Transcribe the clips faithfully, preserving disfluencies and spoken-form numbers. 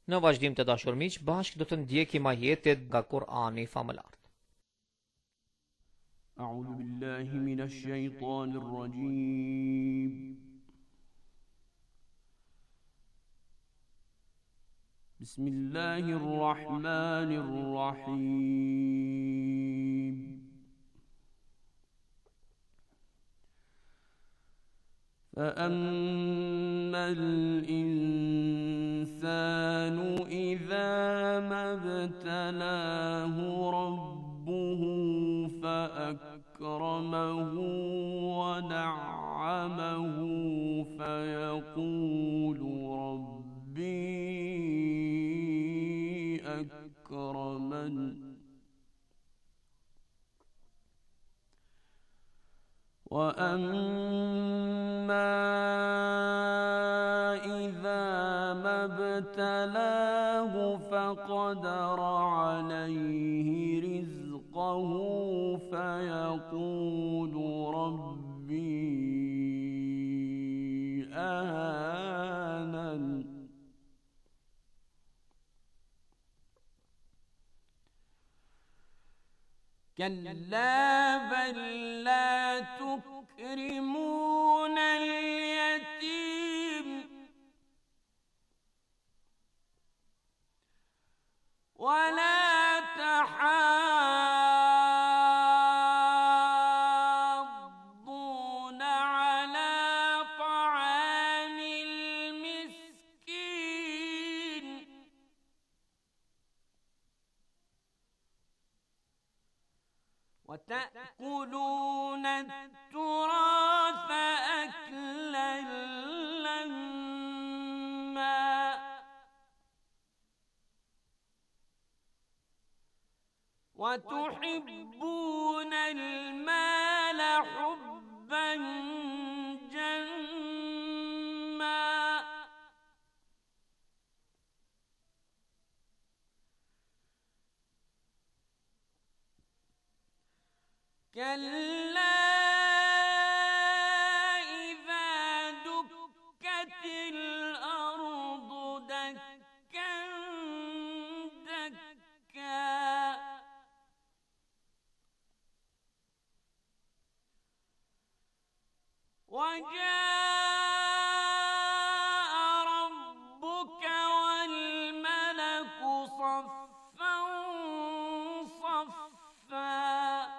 Në vazhdim të dashur miq, bashkë do të ndjekim ajetet nga Kur'ani famëlar. أعوذ بالله من الشيطان الرجيم بسم الله الرحمن الرحيم فأما الإنسان إذا ما ابتلاه ربه فأكرمه ونعمه فيقول ربي أكرمن وأما إذا ما ابتلاه فقدر عليه رزقه فيقول ربي أهانن كلا بل لا تكرمون اليتيم ولا تحاضون على طعام المسكين وتأكلون التراث أكلا لما وتحبون المال حبا جما كلا إذا دكت الأرض دكا دكا وجاء ربك والملك صفا صفا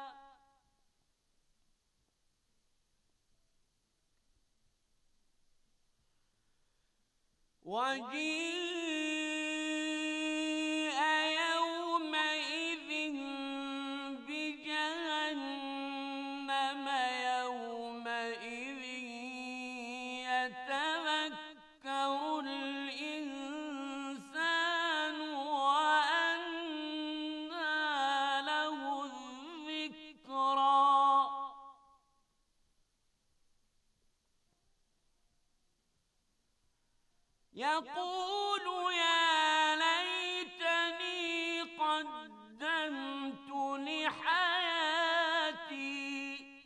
وجيء يومئذ بجهنم يومئذ يتذكر الإنسان وأنى له الذكرى يقول يا ليتني قدمت لحياتي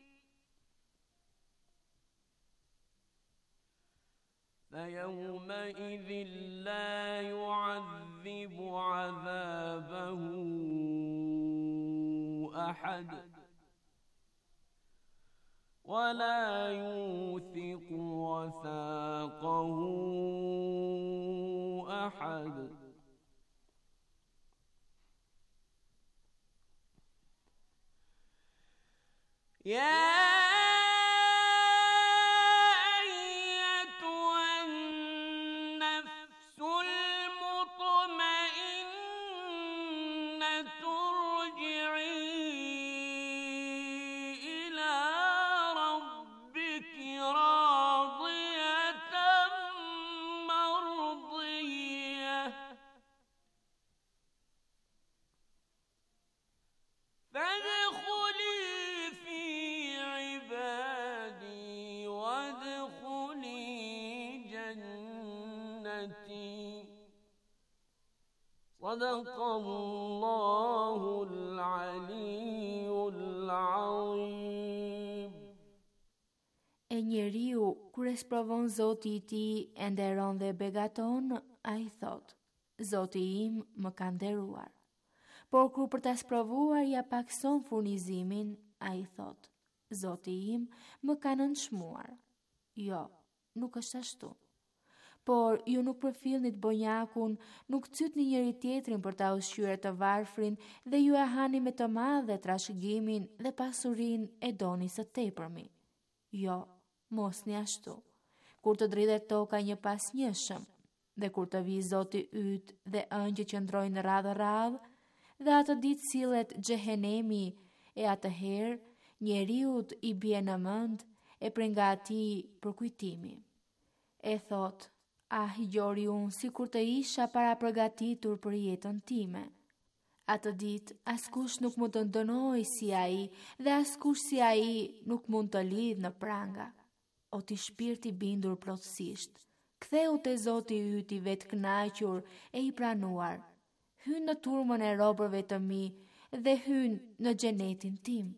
فيومئذ لا يعذب عذابه أحد ولا يوثق وثاقه أحد يا أيتها النفس المطمئنة ارجعي إلى ربك راضية مرضية فادخلي في عبادي وادخلي جنتي صدق الله العلي العظيم. E njeriu, kur e sprovon Zoti i tij e nderon dhe begaton, ai thot: Zoti im më ka nderuar. Por kur për ta sprovuar ja pakson furnizimin, ai thot: Zoti im më ka nënçmuar. Jo, nuk është ashtu. Por ju nuk përfillnit bonjakun, nuk cytni njëri tjetrin për ta ushqyer të varfrin dhe ju e hani me të madhe trashëgimin dhe pasurinë e doni së tepërmi. Jo, mos një ashtu. Kur të dridhet toka një pas njëshëm, dhe kur të vi Zoti yt dhe ëngjëjt që ndrojnë radhë radhë, dhe atë ditë sillet xhehenemi, e atëherë njeriut i bie në mend e prej nga atij për kujtimi. E thot: ah, gjori unë si kur të isha para përgatitur për jetën time. Atë ditë, askush nuk mund të ndënoj si ai, dhe askush si ai nuk mund të lidh në pranga. O ti shpirti bindur plotësisht, ktheu te Zoti yt i vetë kënaqur e i pranuar. Hyn në turmën e robërve të mi dhe hyn në xhenetin tim.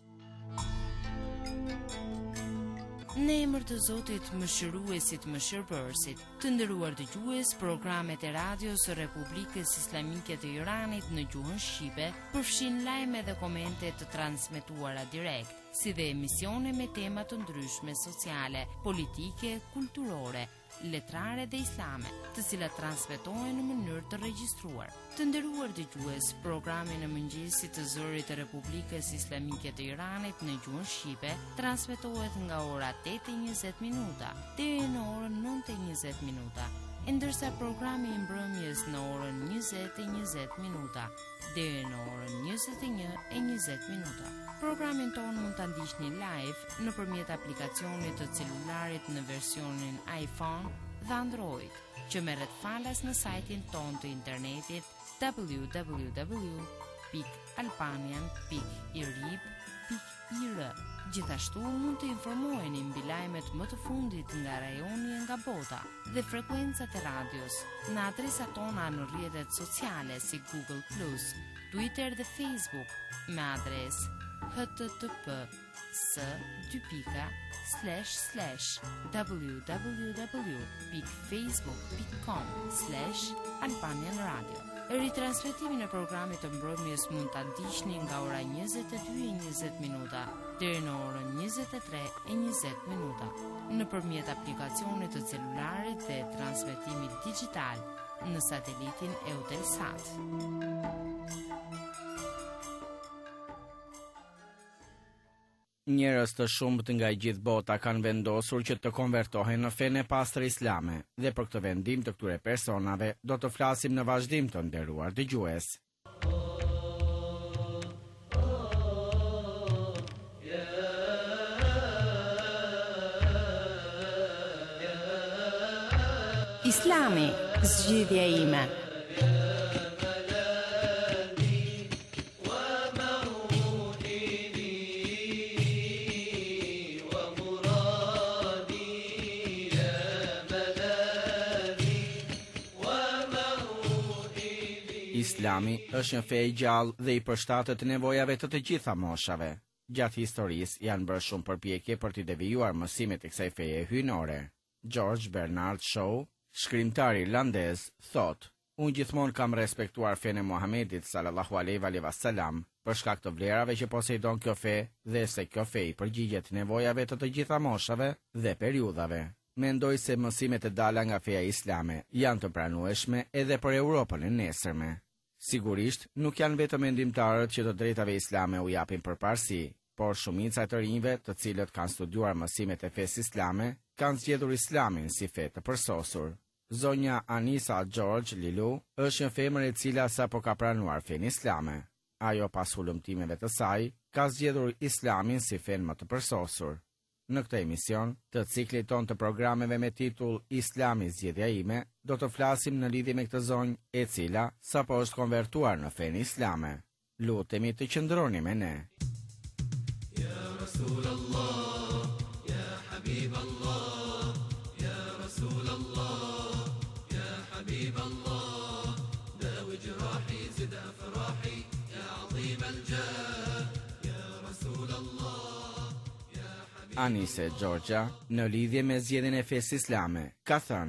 Në emër të Zotit Mëshiruesit Mëshirbërësit, të nderuar dëgjues, programet e radios së Republikës Islamike të Iranit në gjuhën shqipe përfshin lajme dhe komente të transmetuara direkt, si dhe emisione me tema të ndryshme sociale, politike, kulturore, letrare dhe islame, të cilat transmetohen në mënyrë të regjistruar. Të nderuar dëgjues, programi në mëngjesit të zërit të Republikës Islamike të Iranit në gjuhën shqipe transmetohet nga ora tetë e njëzet minuta deri në orën nëntë e njëzet minuta, ndërsa programi i mbrëmjes në orën njëzet e njëzet minuta deri në orën njëzet e një e njëzet minuta. Programin tonë mund të ndiqni live nëpërmjet aplikacionit të celularit në versionin iPhone dhe Android, që merret falas në sajtin tonë të internetit w w w pikë albanian pikë i r i b pikë i r. Gjithashtu mund të informoheni mbi lajmet më të fundit nga rajoni e nga bota dhe frekuencat e radios në adresat tona në rrjetet sociale si Google plus, Twitter dhe Facebook me adresë h t t p s dy pika slash slash w w w pikë facebook pikë com slash albanian radio. Ritransmetimin e programit të mbrëmjes mund ta ndiqni nga ora njëzet e dy e njëzet minuta deri në orën njëzet e tre e njëzet minuta nëpërmjet aplikacionit të celularit dhe transmetimit digjital në satelitin Eutelsat. Njerëz të shumët nga gjithë bota kanë vendosur që të konvertohen në fenë e pastër islame, dhe për këtë vendim të këtyre personave do të flasim në vazhdim, të nderuar dëgjues. Islami, zgjidhja ime. Islami është një fe e gjallë dhe i përshtatet nevojave të të gjitha moshave. Gjatë historisë janë bërë shumë përpjekje për të devijuar mësimet e kësaj feje hyjnore. George Bernard Shaw, shkrimtar irlandez, thot: "Unë gjithmonë kam respektuar fenë e Muhamedit sallallahu alaihi wasallam për shkak të vlerave që poseidon kjo fe dhe se kjo fe i përgjigjet nevojave të të gjitha moshave dhe periudhave. Mendoj se mësimet e dala nga feja islame janë të pranueshme edhe për Europën e nesërme. Sigurisht, nuk janë vetëm mendimtarët që të drejtave islame u japin përparësi, por shumica e të rinjve, të cilët kanë studiuar mësimet e fesë islame, kanë zgjedhur islamin si fe të përsosur. Zonja Anisa George Lilu është një femër e cila sapo ka pranuar fenë islame. Ajo pas hulumtimeve të saj, ka zgjedhur islamin si fenë më të përsosur. Në këtë emision, të ciklit ton të programeve me titull Islami zgjedhja ime, do të flasim në lidhje me këtë zonjë e cila sapo është konvertuar në fenë islame. Lutemi të qëndroni me ne. Ya Rasulallah, ya Habiballah, ya Rasulallah, ya Habiballah, dawi jrahi zid afrahi, ya azim al-jah, ya Rasulallah. Anise Georgia, në lidhje me zgjedhjen e fesë islame, ka thënë: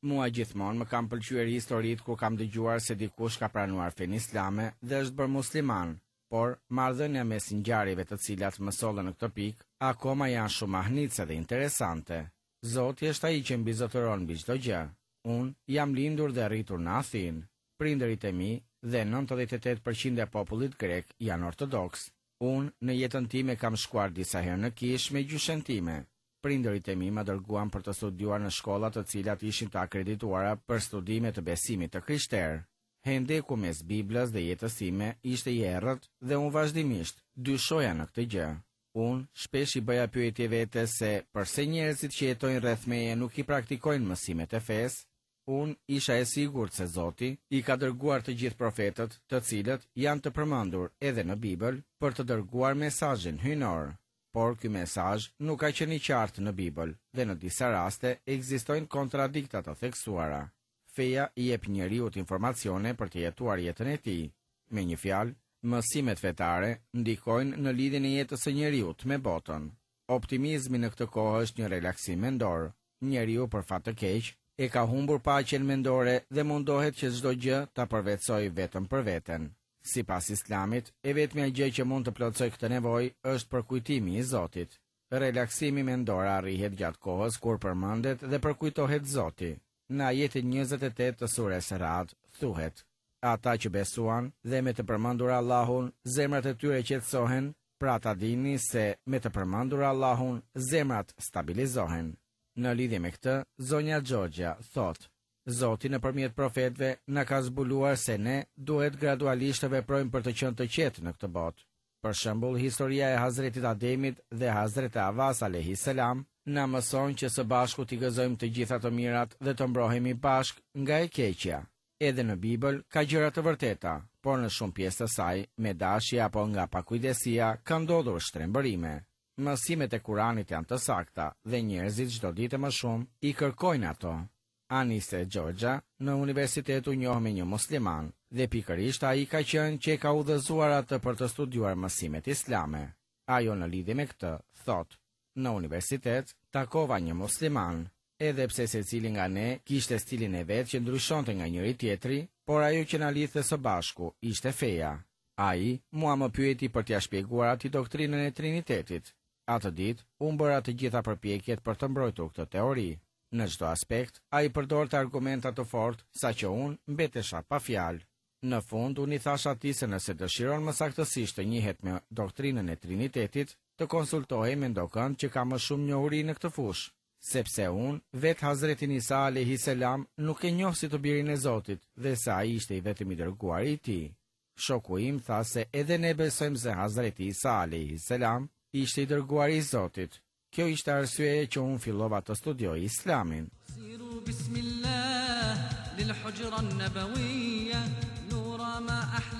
Mua gjithmonë më kam pëlqyer historitë kur kam dëgjuar se dikush ka pranuar fenë islame dhe është bërë musliman, por marrëdhënia mes ngjarjeve të cilat më sollën në këtë pikë akoma janë shumë mahnitse dhe interesante. Zoti është ai që mbizotëron mbi çdo gjë. Unë jam lindur dhe rritur në Athinë. Prindërit e mi dhe nëntëdhjetë e tetë përqind e popullit grek janë ortodoks. Unë në jetën time kam shkuar disa herë në Kish me gjyshen time. Prindërit e mi më dërguan për të studiuar në shkolla të cilat ishin të akredituara për studime të besimit të krishterë. Hendeku mes Biblës dhe jetës time ishte i errët dhe unë vazhdimisht dyshoja në këtë gjë. Unë shpesh i bëja pyetje vetes se përse njerëzit që jetojnë rreth meje nuk i praktikojnë mësimet e fesë. Unë isha e sigurt se Zoti i ka dërguar të gjithë profetët, të cilët janë të përmendur edhe në Bibël, për të dërguar mesazhin hyjnor. Por ky mesazh nuk ka qenë i qartë në Bibël dhe në disa raste ekzistojnë kontradikta të theksuara. Feja i jep njeriut informacione për të jetuar jetën e tij. Me një fjalë, mësimet fetare ndikojnë në lidhjen e jetës së njeriut me botën. Optimizmi në këtë kohë është një relaksim mendor. Njeriu për fat të keq e ka humbur paqen mendore dhe mundohet që çdo gjë ta përvetsojë vetëm për veten. Sipas Islamit, e vetmja gjë që mund të plotësoj këtë nevojë është përkujtimi i Zotit. Relaksimi mendor arrihet gjatë kohës kur përmendet dhe përkujtohet Zoti. Në ajetin njëzet e tetë të surës Ra'd thuhet: Ata që besuan dhe me të përmendur Allahun, zemrat e tyre qetësohen, pra ta dini se me të përmendur Allahun, zemrat stabilizohen. Në lidhje me këtë, zonja Xhoxha thotë: Zoti nëpërmjet profetëve na ka zbuluar se ne duhet gradualisht të veprojmë për të qenë të qetë në këtë botë. Për shembull, historia e Hazretit Ademit dhe Hazret Havas alayhis salam na mëson që së bashku t'i gëzojmë të gjitha të mirat dhe të mbrohemi bashk nga e keqja. Edhe në Bibël ka gjëra të vërteta, por në shumë pjesë të saj, me dashje apo nga pakujdesia, ka ndodhur shtrembërime. Mësimet e Kuranit janë të sakta dhe njerëzit çdo ditë më shumë i kërkojnë ato. Anise Xhoxha në universitet u njoh me një musliman dhe pikërisht ai ka qenë që ka udhëzuar atë për të studiuar mësimet islame. Ajo në lidhje me këtë thotë: Në universitet takova një musliman, edhe pse secili nga ne kishte stilin e vet që ndryshonte nga njëri tjetri, por ajo që na lidhte së bashku ishte feja. Ai mua më pyeti për t'ia shpjeguar atij doktrinën e Trinitetit. Atë ditë unë bëra të gjitha përpjekjet për të mbrojtur këtë teori. Në çdo aspekt, ai përdorte argumenta të fortë, saqë unë mbetesha pa fjalë. Në fund, unë i thash atij se nëse dëshiron më saktësisht të njihet me doktrinën e Trinitetit, të konsultohej me ndokënd që ka më shumë njohuri në këtë fushë, sepse unë, vetë Hazretin Isa alayhis salam, nuk e njoh si të birin e Zotit dhe se ai ishte i vetëm i dërguari i tij. Shoku im tha se edhe ne besojmë se Hazreti Isa alayhis salam ishte i dërguari i Zotit. Kjo ishte arsyeja që unë fillova të studioj Islamin. سيروا بسم الله للحجرة النبوية نورا ما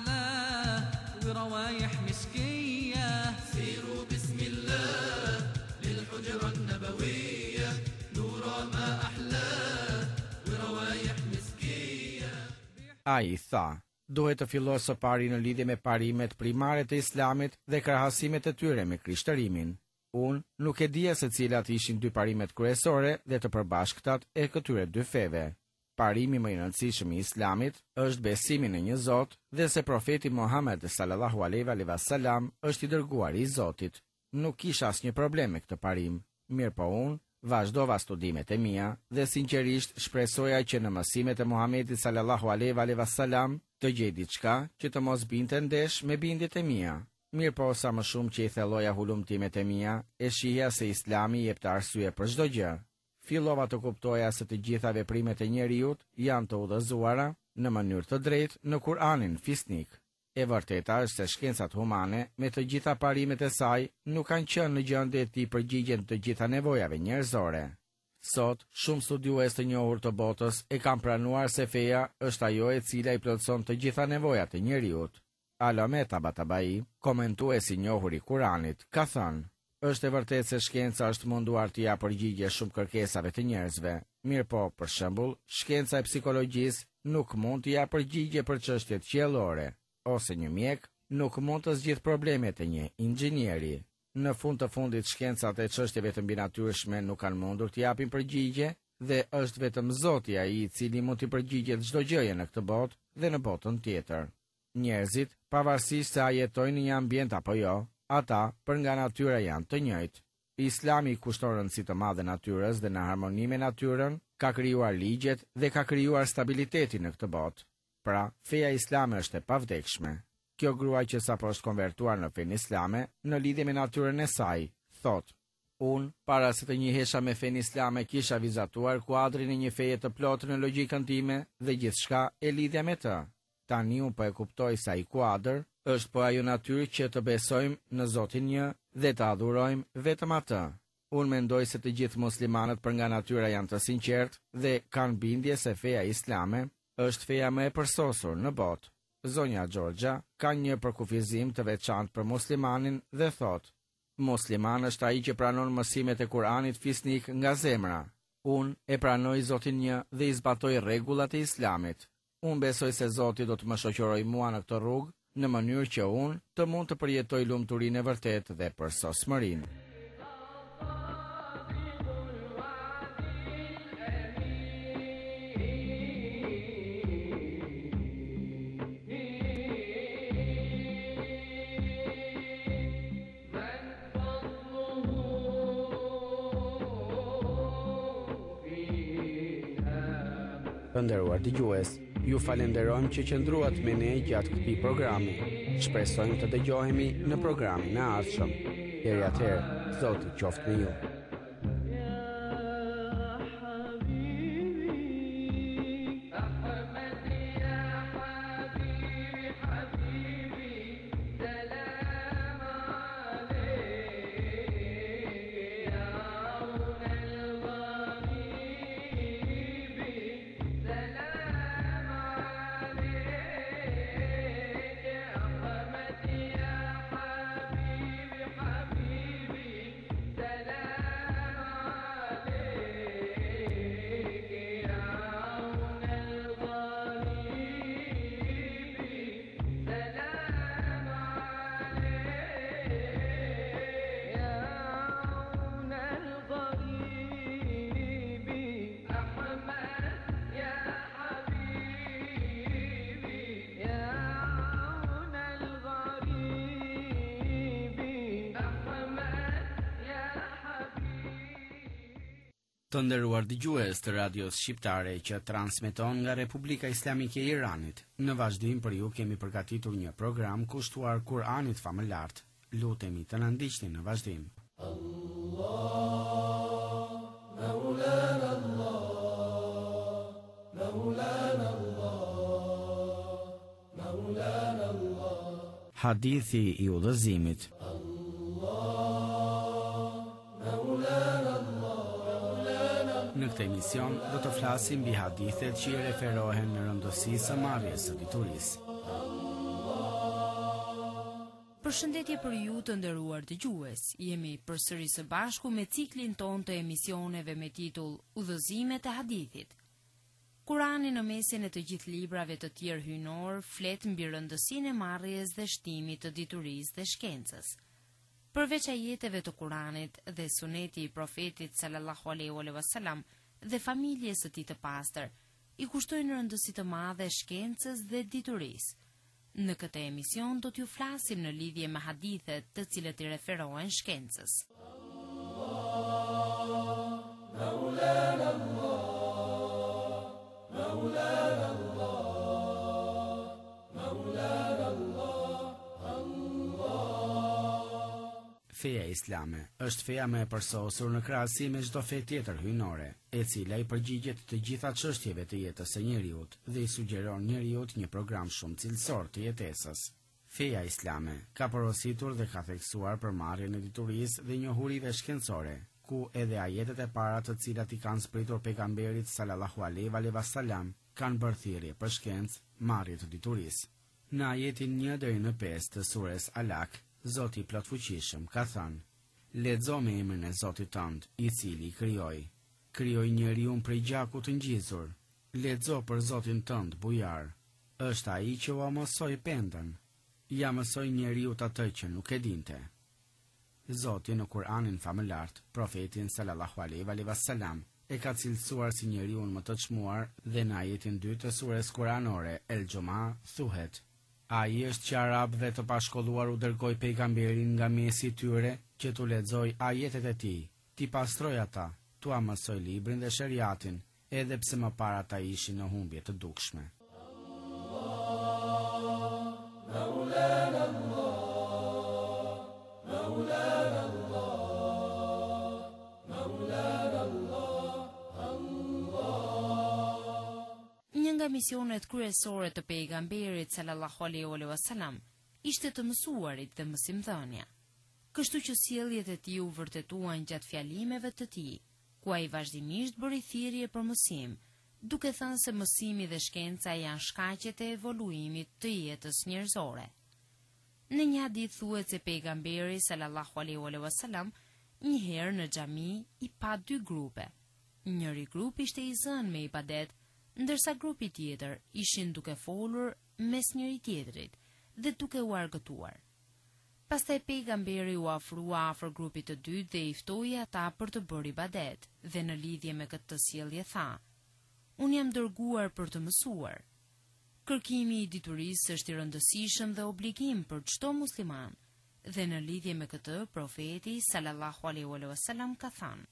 أحلاه وروايح مسكية سيروا بسم الله للحجرة النبوية نورا ما أحلاه وروايح مسكية. Ai tha: duhet të fillosh së pari në lidhje me parimet primare të Islamit dhe krahasimet e tyre me krishtërimin. Unë nuk e dija se cilat ishin dy parimet kryesore dhe të përbashkëtat e këtyre dy feve. Parimi më i rëndësishëm i Islamit është besimi në një Zot dhe se profeti Muhammed sallallahu alaihi wasallam është i dërguari i Zotit. Nuk kisha asnjë problem me këtë parim, mirë po unë vazhdova studimet e mia dhe sinqerisht shpresoja që në mësimet e Muhamedit sallallahu alaihi wasallam të gjej diçka që të mos binte ndesh me bindjet e mia. Mirë po sa më shumë që i thelloja hulumtimet e mia, e shihja se Islami jep të arsye për çdo gjë. Fillova të kuptoja se të gjitha veprimet e njeriut janë të udhëzuara në mënyrë të drejtë në Kur'anin fisnik. E vërteta është se shkencat humane, me të gjitha parimet e saj, nuk kanë qenë në gjendje të përgjigjen të gjitha nevojave njerëzore. Sot, shumë studiues të njohur të botës e kanë pranuar se feja është ajo e cila i plotëson të gjitha nevojat e njeriut. Alame Tabatabai, komentuesi i njohur i Kuranit, ka thënë: është e vërtetë se shkenca është munduar të japë përgjigje shumë kërkesave të njerëzve. Mirë po, për shembull, shkenca e psikologjisë nuk mund të japë përgjigje për çështjet qiellore, ose një mjek nuk mund të zgjidhë problemet e një inxhinieri. Në fund të fundit, shkencat e çështjeve të mbinatyrshme nuk kanë mundur të japin përgjigje dhe është vetëm Zoti ai i cili mund të përgjigjet çdo gjëje në këtë botë dhe në botën tjetër. Njerëzit, pavarësisht se a jetojnë në një ambient apo jo, ata për nga natyra janë të njëjtë. Islami kushton rëndësi të madhe natyrës dhe në harmoni me natyrën ka krijuar ligjet dhe ka krijuar stabilitetin në këtë botë. Pra, feja islame është e pavdekshme. Kjo gruaj që sapo është konvertuar në fenë islame, në lidhje me natyrën e saj, thot: Unë, para se të njihesha me fenë islame, kisha vizatuar kuadrin e një feje të plotë në logjikën time dhe gjithçka e lidhja me të. Tani unë po e kuptoj se ai kuadër është po ajo natyrë që të besojmë në Zotin një dhe të adhurojmë vetëm atë. Unë mendoj se të gjithë muslimanët për nga natyra janë të sinqertë dhe kanë bindje se feja islame është feja më e përsosur në botë. Zonja Gjorgja ka një përkufizim të veçantë për muslimanin dhe thot: Musliman është ai që pranon mësimet e Kuranit fisnik nga zemra. Unë e pranoj Zotin një dhe i zbatoj rregullat e Islamit. Unë besoj se Zoti do të më shoqërojë mua në këtë rrugë në mënyrë që unë të mund të përjetoj lumturinë e vërtetë dhe përsosmërinë. Të nderuar dëgjues, ju falenderojmë që qëndruat me ne gjatë këtij programi. Shpresojmë të dëgjohemi në programin e ardhshëm. Deri atëherë, Zoti qoftë me ju. Të nderuar dëgjues të radios shqiptare që transmeton nga Republika Islamike e Iranit, në vazhdim për ju kemi përgatitur një program kushtuar Kur'anit famëlart. Lutemi të na ndiqni në vazhdim. Allah, Maulana Allah, Maulana Allah, Maulana Allah. Hadithi i udhëzimit. Në këtë emision do të flasim mbi hadithet që i referohen në rëndësisë së marrjes së diturisë. Përshëndetje për ju të nderuar dëgjues. Jemi përsëri së bashku me ciklin ton të emisioneve me titull Udhëzimet e hadithit. Kurani në mesin e të gjithë librave të tjerë hyjnor flet mbi rëndësinë e marrjes dhe shtimit të diturisë dhe shkencës. Përveç ajeteve të Kuranit dhe suneti i profetit sallallahu alaihi wasallam dhe familjes së tij të pastër, i kushtojnë rëndësi të madhe shkencës dhe diturisë. Në këtë emision do t'ju flasim në lidhje me hadithet të cilët i referohen shkencës. Maulana Allah, Maulana Allah, Maulana Allah. Feja islame është feja më e përsosur në krahasim me çdo fe tjetër hyjnore, e cila i përgjigjet të gjitha çështjeve të jetës së njeriut dhe i sugjeron njeriut një program shumë cilësor të jetesës. Feja islame ka porositur dhe ka theksuar për marrjen e diturisë dhe njohurive shkencore, ku edhe ajetet e para të cilat i kanë spritur pejgamberit sallallahu alaihi wasallam kanë bërë thirrje për shkencë, marrje të diturisë. Në ajetin një deri në pesë të sures Alak, Zoti plot fuqishëm ka thënë: Lexo me emrin e Zotit tënd, i cili krijoi. Krijoi njeriu prej gjakut të ngjizur. Lexo për Zotin tënd, bujar. Është ai që u mësoi pendën. Ja mësoi njeriu atë që nuk e dinte. Zoti në Kur'anin famëlart, profetin sallallahu alaihi wasallam, e ka cilësuar si njeriu më të çmuar dhe në ajetin dytë të surës kuranore El Gjoma thuhet: Ai është që arabëve të pashkolluar u dërgoi pejgamberin nga mesi i tyre që t'u lexoj ajetet e tij, ti pastroj ata, t'u mësoj librin dhe shariatin, edhe pse më parë ata ishin në humbje të dukshme. Një nga misionet kryesore të pejgamberit sallallahu alaihi wasallam ishte të mësuarit dhe mësimdhënia. Kështu që sjelljet e tij u vërtetuan gjatë fjalimeve të tij, ku ai vazhdimisht bëri thirrje për mësim, duke thënë se mësimi dhe shkenca janë shkaqet e evoluimit të jetës njerëzore. Në një hadith thuhet se pejgamberi sallallahu alaihi wasallam një herë në xhami i pa dy grupe. Njëri grup ishte i zënë me ibadet, ndërsa grupi tjetër ishin duke folur mes njëri tjetrit dhe duke u argëtuar. Pastaj pejgamberi u afrua afër grupit të dytë dhe i ftoi ata për të bërë ibadet, dhe në lidhje me këtë sjellje tha: Unë jam dërguar për të mësuar. Kërkimi i diturisë është i rëndësishëm dhe obligim për çdo musliman, dhe në lidhje me këtë profeti sallallahu alaihi wasallam ka thënë: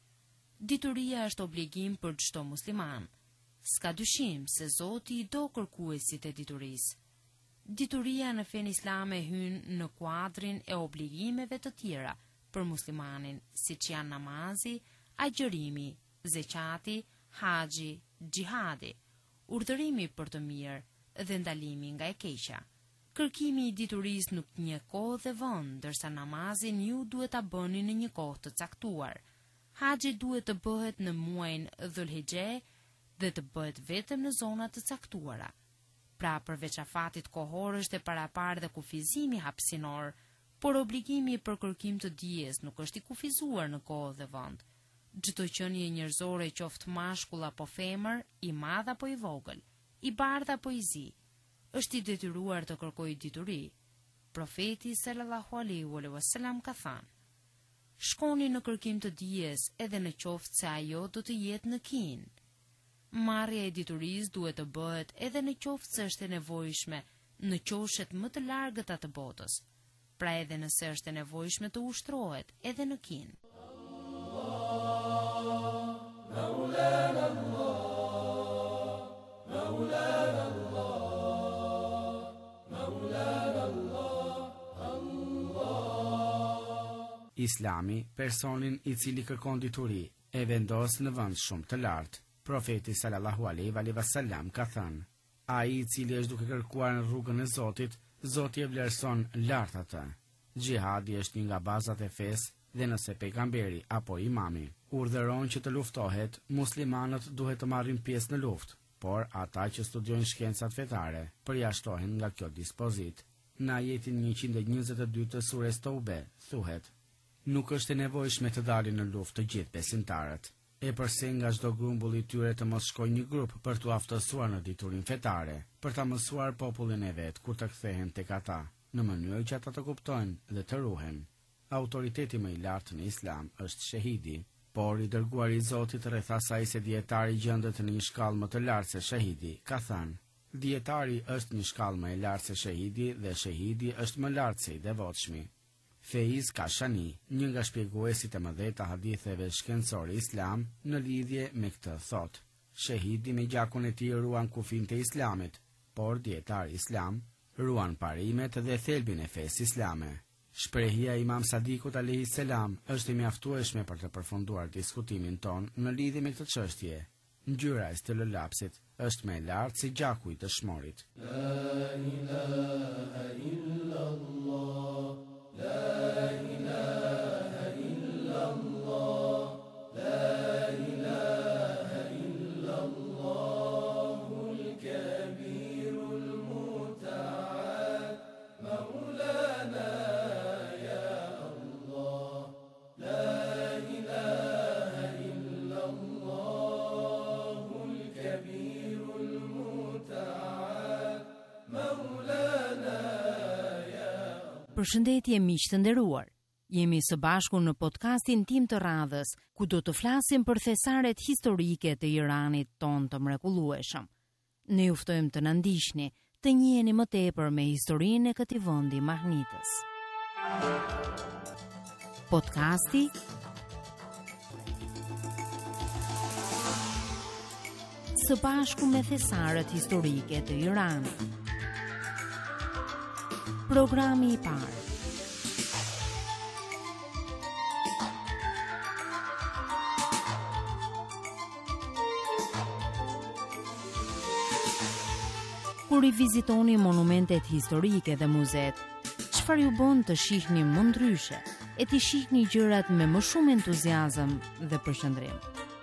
Dituria është obligim për çdo musliman. S'ka dyshim se Zoti i do kërkuesit e diturisë. Dituria në fen islame hyn në kuadrin e obligimeve të tjera për muslimanin, siç janë namazi, agjërimi, zeqati, haxhi, xhihadi, urdhërimi për të mirë dhe ndalimi nga e keqja. Kërkimi i diturisë nuk një kohë dhe vend, ndërsa namazin ju duhet ta bëni në një kohë të caktuar. Haxhi duhet të bëhet në muajin Dhulhijhe dhe të bëhet vetëm në zona të caktuara. Pra përveç afatit kohor është e paraparë dhe kufizimi hapësinor, por obligimi për kërkim të dijes nuk është i kufizuar në kohë dhe vend. Çdo qenie njerëzore, qoftë mashkull apo femër, i madh apo i vogël, i bardh apo i zi, është i detyruar të kërkojë dituri. Profeti sallallahu alaihi wasallam ka thënë: Shkoni në kërkim të dijes edhe në qoftë se ajo do të jetë në kin. Marrja e diturisë duhet të bëhet edhe në qoftë se është e nevojshme në qoshet më të largëta të botës, pra edhe nëse është e nevojshme të ushtrohet edhe në kin. Islami, personin i cili kërkon dituri, e vendos në vend shumë të lartë. Profeti sallallahu alaihi wasallam ka thënë: Ai i cili është duke kërkuar në rrugën e Zotit, Zoti e vlerëson lart atë. Xhihadi është një nga bazat e fesë dhe nëse pejgamberi apo imami urdhëron që të luftohet, muslimanët duhet të marrin pjesë në luftë, por ata që studiojnë shkencat fetare përjashtohen nga kjo dispozit. Në ajetin njëqind e njëzet e dy të surës Tobe thuhet: Nuk është e nevojshme të dalin në luftë të gjithë besimtarët, e përse nga çdo grumbull i tyre të mos shkojë një grup për t'u aftësuar në diturinë fetare, për ta mësuar popullin e vet kur të kthehen tek ata, në mënyrë që ata të kuptojnë dhe të ruhen. Autoriteti më i lartë në Islam është shahidi, por i dërguari i Zotit rreth asaj se dietari gjendet në një shkallë më të lartë se shahidi, ka thënë: Dietari është një shkallë më e lartë se shahidi dhe shahidi është më lart se i devotshmi. Feiz Kashani, një nga shpjeguesit e mëdhej të haditheve shkencore islam, në lidhje me këtë thot: Shahidi me gjakun e tij ruan kufin të Islamit, por dietari islam ruan parimet dhe thelbin e fesë islame. Shprehja e Imam Sadikut alayhi salam është e mjaftueshme për të përfunduar diskutimin ton në lidhje me këtë çështje. Ngjyra e stilolapsit është më e lartë se gjaku i dëshmorit. La ilaha illallah, la ilaha illallah, la ilaha illallahul kabirul muta'al, maulana ya Allah, la ilaha illallahul kabirul muta'al, maulana. Përshëndetje miq të nderuar. Jemi së bashku në podcastin tim të radhës, ku do të flasim për thesaret historike të Iranit ton të mrekullueshëm. Ne ju ftojmë të na ndiqni, të njiheni më tepër me historinë e këtij vendi mahnitës. Podcasti së bashku me thesaret historike të Iranit. Programi i parë. Kur i vizitoni monumentet historike dhe muzet, çfarë ju bën të shihni më ndryshe e të shihni gjërat me më shumë entuziazëm dhe përqendrim?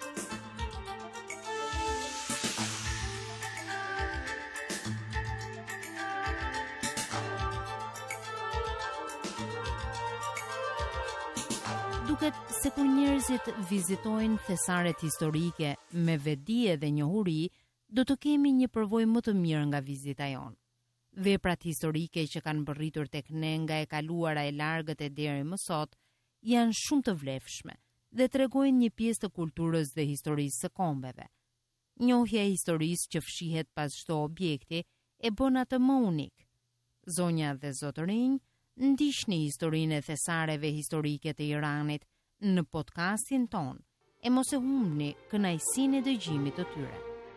Duket se kur njerëzit vizitojnë thesaret historike me vetdije dhe njohuri, do të kemi një përvojë më të mirë nga vizita jonë. Veprat historike që kanë bërritur tek ne nga e kaluara e largët e deri më sot janë shumë të vlefshme dhe tregojnë një pjesë të kulturës dhe historisë së kombeve. Njohja e historisë që fshihet pas çdo objekti e bën atë më unik. Zonja dhe zotërinj, ndiqni historinë e thesareve historike të Iranit në podcastin ton e mos e humbni kënaqësinë e dëgjimit të tyre.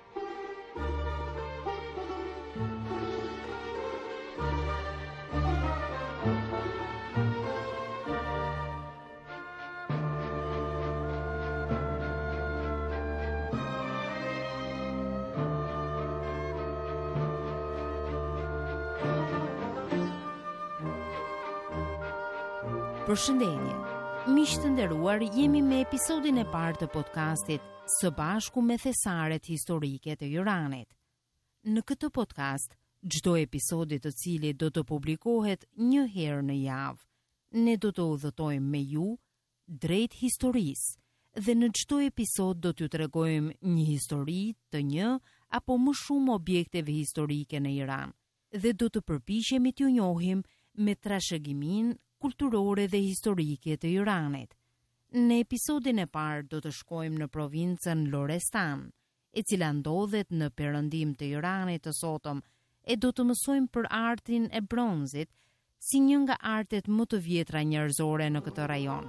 Përshëndetje. Miq të nderuar, jemi me episodin e parë të podcastit Së bashku me thesaret historike të Iranit. Në këtë podcast, çdo episodi të cilit do të publikohet një herë në javë, ne do të udhëtojmë me ju drejt historisë dhe në çdo episod do t'ju tregojmë një histori të një apo më shumë objekteve historike në Iran dhe do të përpiqemi t'ju njohim me trashëgiminë kulturore dhe historike të Iranit. Në episodin e parë do të shkojmë në provincën Lorestan, e cila ndodhet në perëndim të Iranit të sotëm, e do të mësojmë për artin e bronzit, si një nga artet më të vjetra njerëzore në këtë rajon.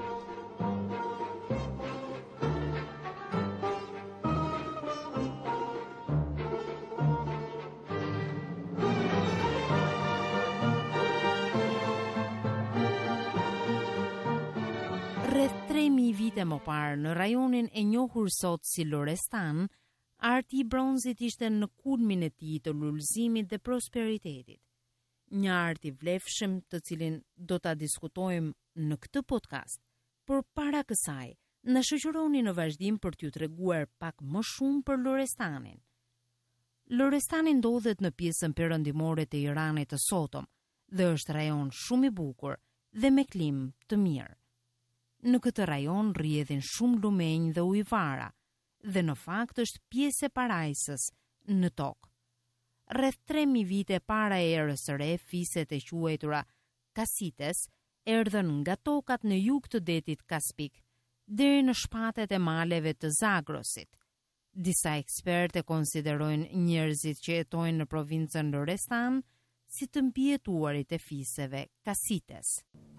Rreth tre mijë vite më parë, në rajonin e njohur sot si Lorestan, arti i bronzit ishte në kulmin e tij të lulëzimit dhe prosperitetit. Një art i vlefshëm të cilin do ta diskutojmë në këtë podcast. Por para kësaj, na shoqëroni në vazhdim për t'ju treguar pak më shumë për Lorestanin. Lorestani ndodhet në pjesën perëndimore të Iranit të sotëm dhe është rajon shumë i bukur dhe me klimë të mirë. Në këtë rajon rrjedhin shumë lumenj dhe ujvara, dhe në fakt është pjesë e parajsës në tokë. Rreth tre mijë vite para erës së re, fiset e quajtura Kasites erdhën nga tokat në jug të detit Kaspik deri në shpatet e maleve të Zagrosit. Disa ekspertë konsiderojnë njerëzit që jetojnë në provincën Lorestan si të mbijetuarit e fiseve Kasites.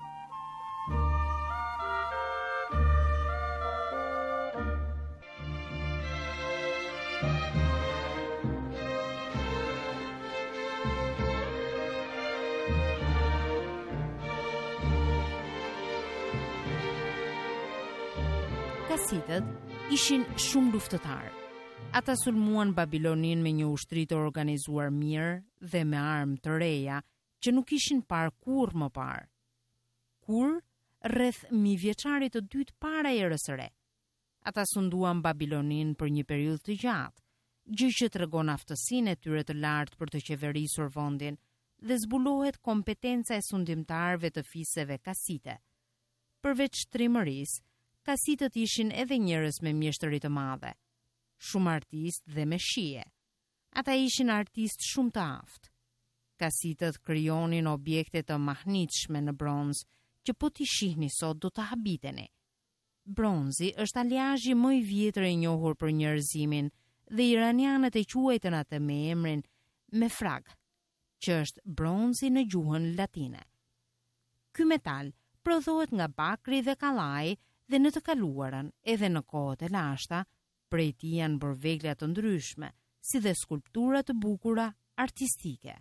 Kasitët ishin shumë luftëtar. Ata sulmuan Babilonin me një ushtri të organizuar mirë dhe me armë të reja që nuk ishin parë kurrë më parë. Kur rreth mijëvjeçarit të dytë para erës së re. Ata sunduan Babilonin për një periudhë të gjatë, gjë që tregon aftësinë e tyre të lartë për të qeverisur vendin dhe zbulohet kompetenca e sundimtarëve të fiseve kasite. Përveç trimërisë, kasitët ishin edhe njerëz me mjeshtëri të madhe, shumë artistë dhe me shije. Ata ishin artistë shumë të aftë. Kasitët krijonin objekte të mahnitshme në bronz që po t'i shihni sot do të habiteni. Bronzi është aleazhi më i vjetër i njohur për njerëzimin dhe iranianët e quajtën atë me emrin mefrag, që është bronzi në gjuhën latine. Ky metal prodhohet nga bakri dhe kallaji dhe në të kaluarën edhe në kohët e lashta, prej tij janë bërë vegla të ndryshme, si dhe skulptura të bukura artistike.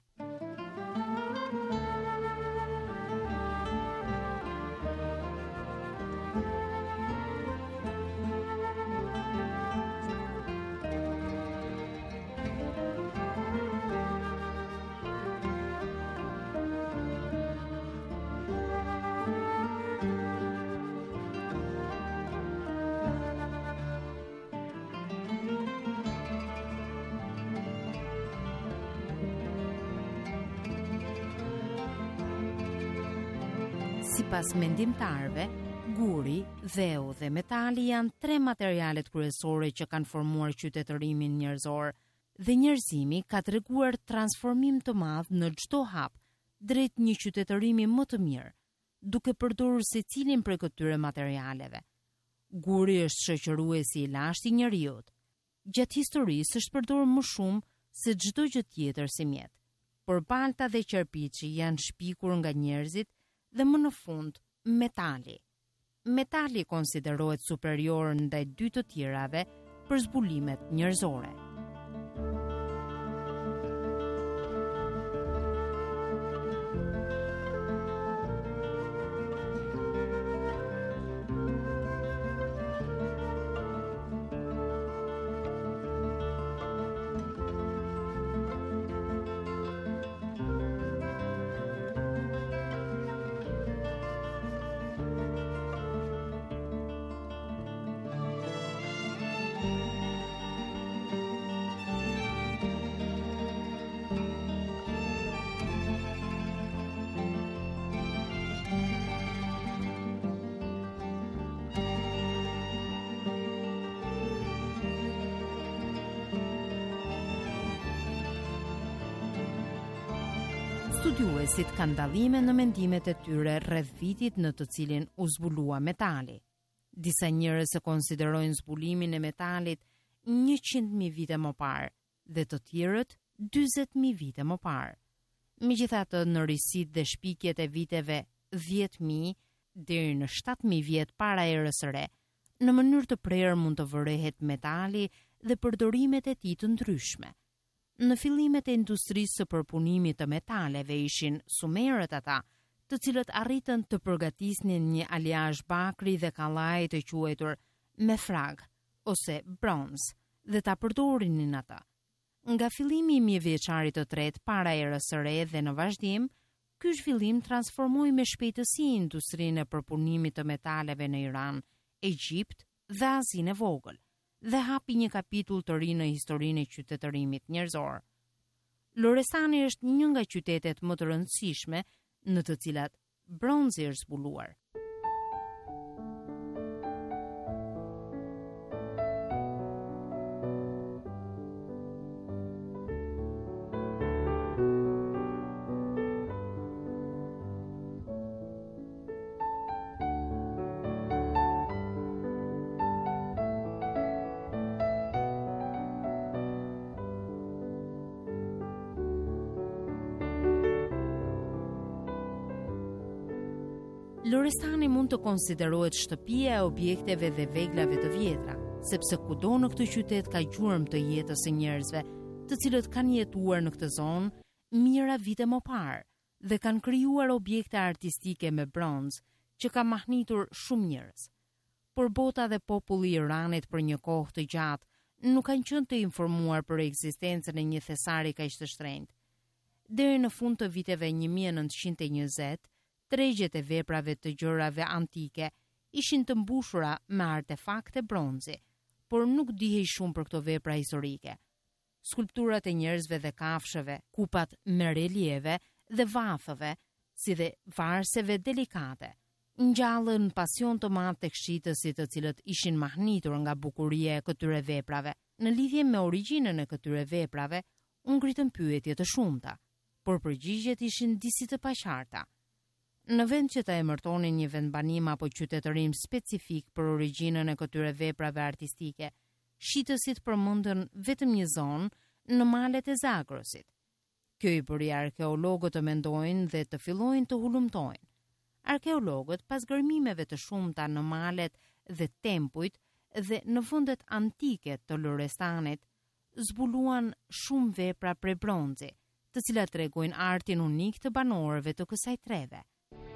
Sipas mendimtarëve, guri, dheu dhe metali janë tre materialet kryesore që kanë formuar qytetërimin njerëzor dhe njerëzimi ka treguar transformim të madh në çdo hap drejt një qytetërimi më të mirë, duke përdorur secilin prej këtyre materialeve. Guri është shoqëruesi i lashtë i njerëzit. Gjatë historisë është përdorur më shumë se çdo gjë tjetër si mjet. Por balta dhe qerpiçi janë shpikur nga njerëzit dhe më në fund metali. Metali konsiderohet superior ndaj dy të tjerave për zbulimet njerëzore. Studiuesit kanë dallime në mendimet e tyre rreth vitit në të cilin u zbulua metali. Disa njerëz e konsiderojnë zbulimin e metalit njëqind mijë vite më parë dhe të tjerët dyzet mijë vite më parë. Megjithatë, në risit dhe shpikjet e viteve dhjetë mijë deri në shtatë mijë vjet para erës së re, në mënyrë të prerë mund të vërehet metali dhe përdorimet e tij të ndryshme. Në fillimet e industrisë së përpunimit të metaleve ishin sumerët ata, të cilët arritën të përgatisnin një aleazh bakri dhe kallaji të quajtur mefrag ose bronz dhe ta përdorinin ata. Nga fillimi i mijëvjeçarit të tretë para erës së re dhe në vazhdim, ky zhvillim transformoi me shpejtësi industrinë e përpunimit të metaleve në Iran, Egjipt dhe Azinë e vogël, dhe hapi një kapitull të ri në historinë e qytetërimit njerëzor. Loresani është një nga qytetet më të rëndësishme në të cilat bronzi është zbuluar. Loresani mund të konsiderohet shtëpia e objekteve dhe veglave të vjetra, sepse kudo në këtë qytet ka gjurmë të jetës së njerëzve, të cilët kanë jetuar në këtë zonë mijëra vite më parë dhe kanë krijuar objekte artistike me bronz që ka mahnitur shumë njerëz. Por bota dhe populli i Iranit për një kohë të gjatë nuk kanë qenë të informuar për ekzistencën e një thesari kaq të shtrenjtë. Deri në fund të viteve një mijë e nëntëqind e njëzet, tregjet e veprave të gjërave antike ishin të mbushura me artefakte bronzi, por nuk dihej shumë për këto vepra historike. Skulpturat e njerëzve dhe kafshëve, kupat me relieve dhe vathëve, si dhe varseve delikate, ngjallën pasion të madh tek shitësit të cilët ishin mahnitur nga bukuria e këtyre veprave. Në lidhje me origjinën e këtyre veprave, u ngritën pyetje të shumta, por përgjigjet ishin disi të paqarta. Në vend që të emërtonin një vendbanim apo qytetërim specifik për origjinën e këtyre veprave artistike, shitësit përmendën vetëm një zonë në malet e Zagrosit. Kjo i bëri arkeologët të mendojnë dhe të fillojnë të hulumtojnë. Arkeologët, pas gërmimeve të shumta në malet dhe tempujt dhe në vendet antike të Lorestanit, zbuluan shumë vepra prej bronzi, të cilat tregojnë artin unik të banorëve të kësaj treve.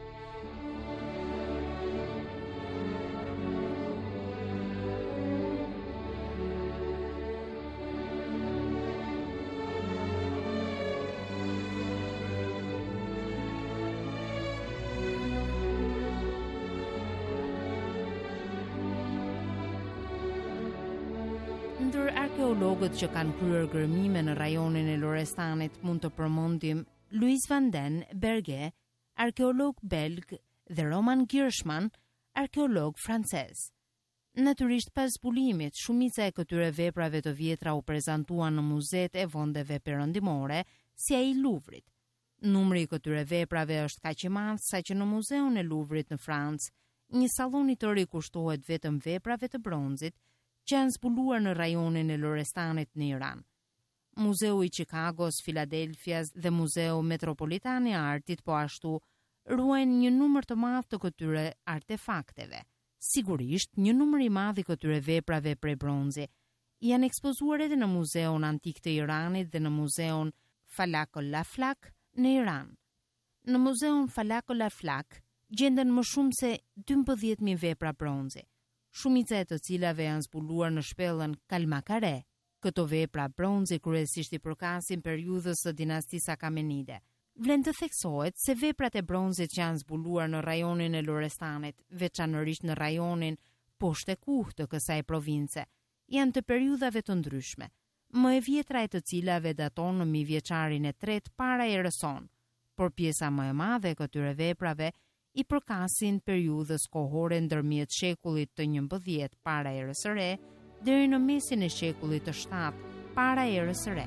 Ndër arkeologët që kanë kryer gërmime në rajonin e Lorestanit mund të përmendim Louis van den Berge, arkeolog belg, dhe Roman Gierschmann, arkeolog francez. Natyrisht pas zbulimit, shumica e këtyre veprave të vjetra u prezantuan në muzet e vendeve perëndimore, si ai i Louvrit. Numri i këtyre veprave është kaq i madh sa që në muzeun e Louvrit në Francë, një sallon i tërë i kushtohet vetëm veprave të bronzit që janë zbuluar në rajonin e Lorestanit në Iran. Muzeu i Chicagos, Filadelfias dhe Muzeu Metropolitan i Artit po ashtu ruajnë një numër të madh të këtyre artefakteve. Sigurisht, një numër i madh i këtyre veprave prej bronzi janë ekspozuar edhe në Muzeun Antik të Iranit dhe në Muzeun Falak ul-Aflak në Iran. Në Muzeun Falak ul-Aflak gjenden më shumë se dymbëdhjetë mijë vepra bronzi, shumica e të cilave janë zbuluar në shpellën Kalmakare. Këto vepra bronzi kryesisht i përkasin periudhës së dinastisë Akamenide. Vlen të theksohet se veprat e bronzit që janë zbuluar në rajonin e Lorestanit, veçanërisht në rajonin poshtë e Kuh të kësaj province, janë të periudhave të ndryshme, më e vjetra e të cilave daton në mijëvjeçarin e tretë para erës sonë, por pjesa më e madhe e këtyre veprave i përkasin periudhës kohore ndërmjet shekullit të njëmbëdhjetë para erës së re deri në mesin e shekullit të shtatë para erës së re.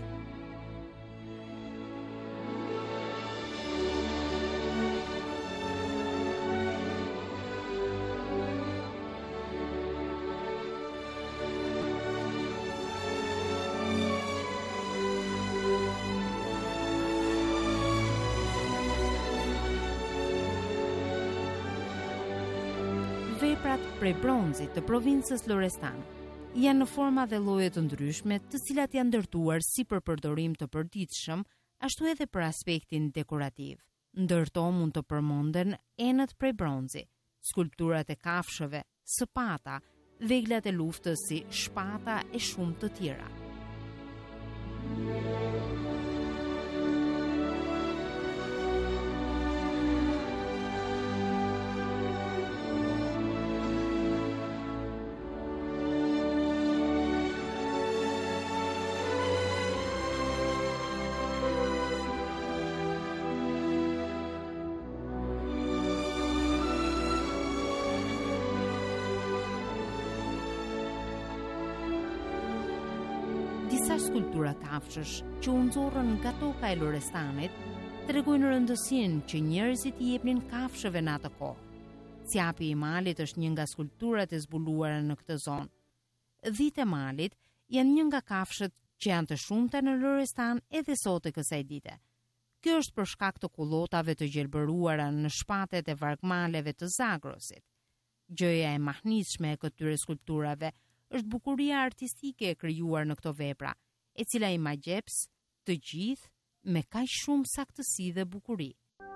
Veprat prej bronzit të provincës Lorestan janë në forma dhe lloje të ndryshme, të cilat janë ndërtuar si për përdorim të përditshëm, ashtu edhe për aspektin dekorativ. Ndërto mund të përmenden enët prej bronzi, skulpturat e kafshëve, sëpata, veglat e luftës si shpata e shumë të tjera. Disa skulptura kafshësh që u nxorrën nga toka e Lorestanit tregojnë rëndësinë që njerëzit i jepnin kafshëve në atë kohë. Ciapi i malit është një nga skulpturat e zbuluara në këtë zonë. Dhitë e malit janë një nga kafshët që janë të shumta në Lorestan edhe sot e kësaj dite. Kjo është për shkak të kullotave të gjelbëruara në shpatet e vargmaleve të Zagrosit. Gjëja e mahnitshme e këtyre skulpturave është bukuria artistike e krijuar në këto vepra, e cila i magjeps të gjithë me kaq shumë saktësi dhe bukuri.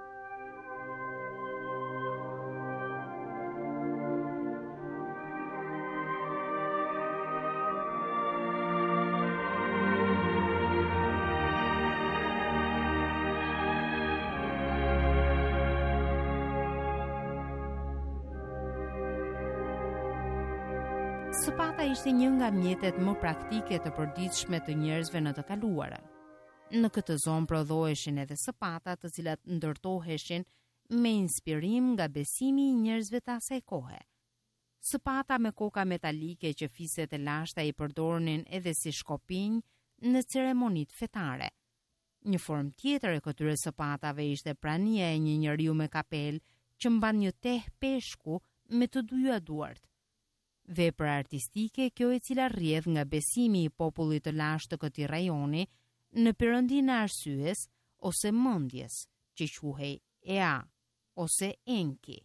Sëpata ishte një nga mjetet më praktike të përditshme të njerëzve në të kaluarën. Në këtë zonë prodhoheshin edhe sëpata, të cilat ndërtoheshin me inspirim nga besimi i njerëzve të asaj kohe. Sëpata me koka metalike që fiset e lashta i përdornin edhe si shkopinj në ceremonit fetare. Një formë tjetër e këtyre sëpatave ishte prania e një njeriu me kapel që mban një teh peshku me të dyja duart. Vepër artistike kjo e cila rrjedh nga besimi i popullit të lashtë të këtij rajoni në perëndinë e arsyes ose mendjes, që quhej Ea ose Enki.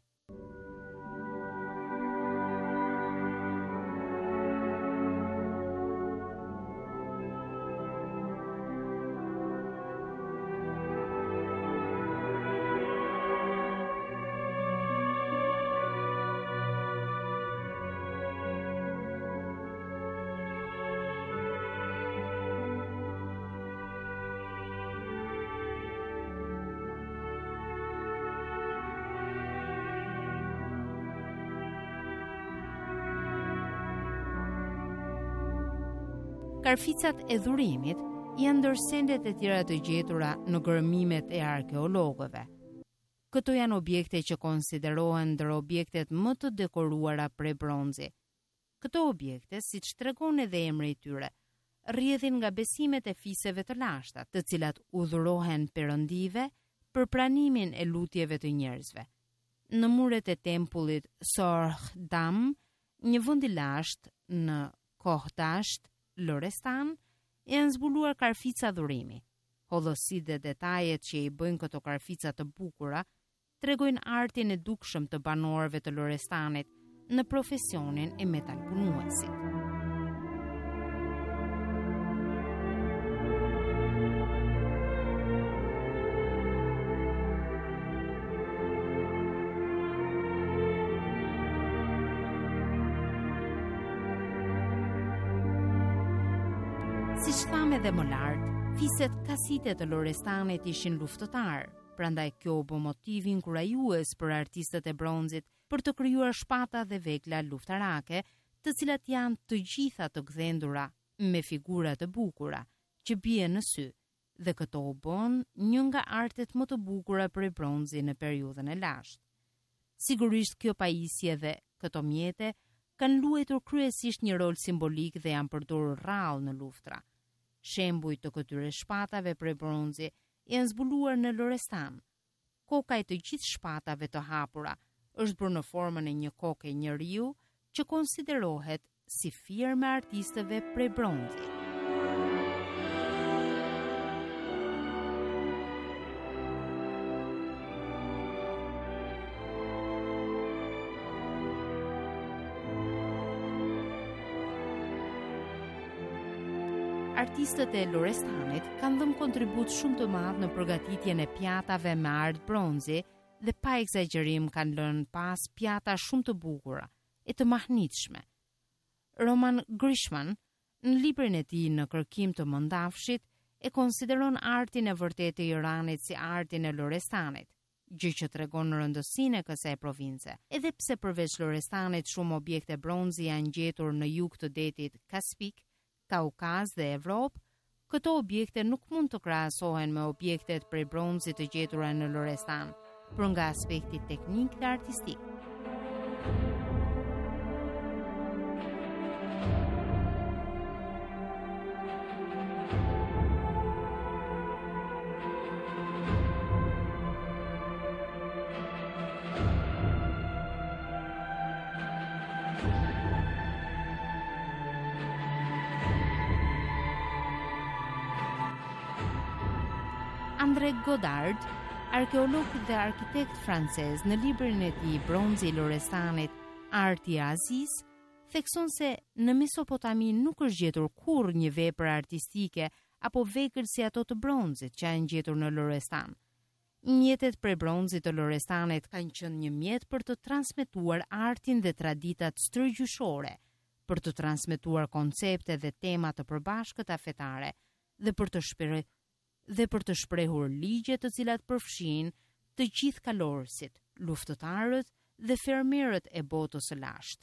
Karficat e dhurimit janë ndër sendet e tjera të gjetura në gërmimet e arkeologëve. Këto janë objekte që konsiderohen ndër objektet më të dekoruara prej bronzi. Këto objekte, siç tregon edhe emri i tyre, rrjedhin nga besimet e fiseve të lashta, të cilat udhërohen perëndive për pranimin e lutjeve të njerëzve. Në muret e tempullit Sorhdam, një vend i lashtë në Kohdasht, Lorestan, janë zbuluar karfica dhurimi. Hollësitë dhe detajet që i bëjnë këto karfica të bukura tregojnë artin e dukshëm të banorëve të Lorestanit në profesionin e metalpunuesit. Si që thamë edhe më lartë, fiset kasite të Lorestanit ishin luftëtar, prandaj kjo bë motivin kurajues për artistët e bronzit për të krijuar shpata dhe vegla luftarake, të cilat janë të gjitha të gdhendura me figura të bukura që bien në sy, dhe këto u bën një nga artet më të bukura për bronzi në periudhën e lashtë. Sigurisht kjo pajisje dhe këto mjete kanë luajtur kryesisht një rol simbolik dhe janë përdorur rrallë në luftra. Shembuj të këtyre shpatave prej bronzi janë zbuluar në Lorestan. Koka e të gjithë shpatave të hapura është bërë në formën e një koke njeriu që konsiderohet si firmë e artistëve prej bronzi. Artistët e Lorestanit kanë dhënë kontribut shumë të madh në përgatitjen e pjatave me art bronzi dhe pa egzagerim kanë lënë pas pjata shumë të bukura e të mahnitshme. Roman Grishman, në librin e tij Në kërkim të mëndafshit, e konsideron artin e vërtetë të Iranit si artin e Lorestanit, gjë që tregon në rëndësinë e kësaj province. Edhe pse përveç Lorestanit shumë objekte bronzi janë gjetur në jug të detit Kaspik, Kaukaz dhe Evropë, këto objekte nuk mund të krahasohen me objektet prej bronzit të gjetura në Lorestan, për nga aspekti teknik dhe artistik. André Godard, arkeolog dhe arkitekt francez, në librin e tij Bronzi i Lorestanit, Arti i Azis, thekson se në Mesopotami nuk është gjetur kurrë një vepër artistike apo vegël si ato të bronzit që janë gjetur në Lorestan. Mjetet prej bronzit të Lorestanit kanë qenë një mjet për të transmetuar artin dhe traditat stërgjyshore, për të transmetuar koncepte dhe tema të përbashkëta fetare dhe për të shprehur dhe për të shprehur ligje të cilat përfshin të gjithë kalorësit, luftëtarët dhe fermerët e botës së lashtë.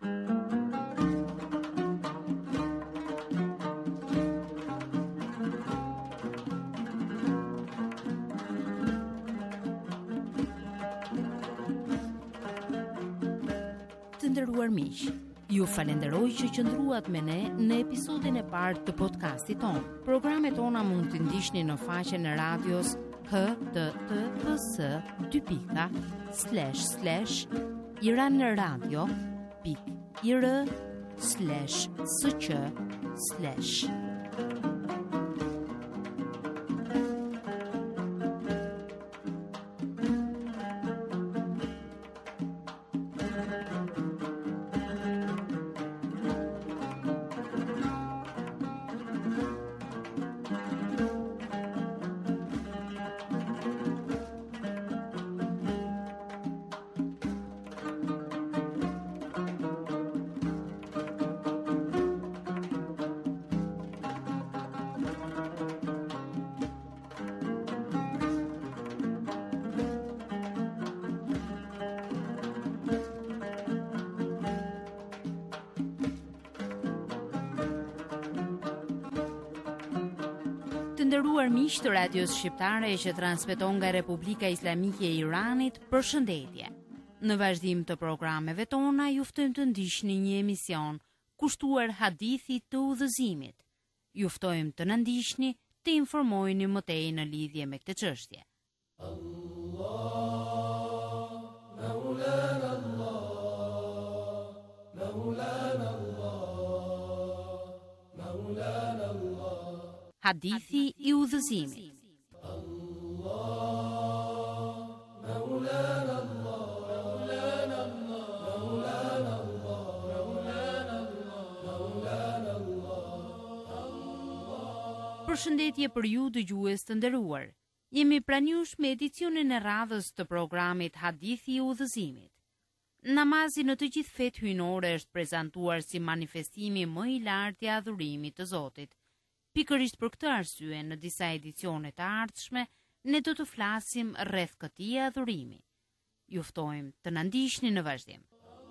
Të nderuar miq, ju falenderoj që qëndruat me ne në episodin e parë të podcastit ton. Programet tona mund të ndiqni në faqen e radios h t t p s dy pika slash slash Iran Radio pik ir slash sq slash Të nderuar miq të radios shqiptare që transmeton nga Republika Islamike e Iranit, përshëndetje. Në vazhdim të programeve tona ju ftojmë të ndiqni një emision kushtuar hadithit të udhëzimit. Ju ftojmë të na ndiqni, të informoheni më tej në lidhje me këtë çështje. Hadithi i udhëzimit. Përshëndetje për ju dëgjues të nderuar. Jemi pranë jush me edicionin e radhës të programit Hadithi i udhëzimit. Namazi në të gjithë fetë hyjnore është prezantuar si manifestimi më i lartë i adhurimit të Zotit. Pikërisht për këtë arsye, në disa edicione të ardhshme, ne do të flasim rreth këtij adhurimi. Ju ftojmë të na ndiqni në vazhdim.